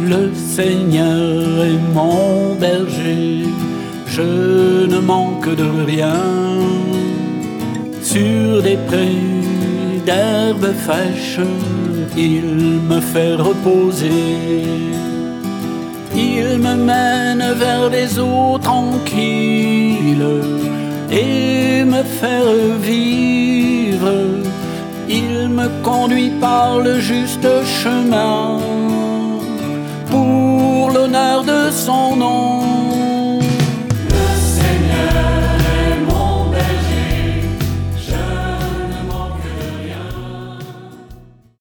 Le Seigneur est mon berger, je ne manque de rien. Sur des prés d'herbes fraîches, il me fait reposer. Il me mène vers des eaux tranquilles et me fait revivre. Il me conduit par le juste chemin pour l'honneur de son nom.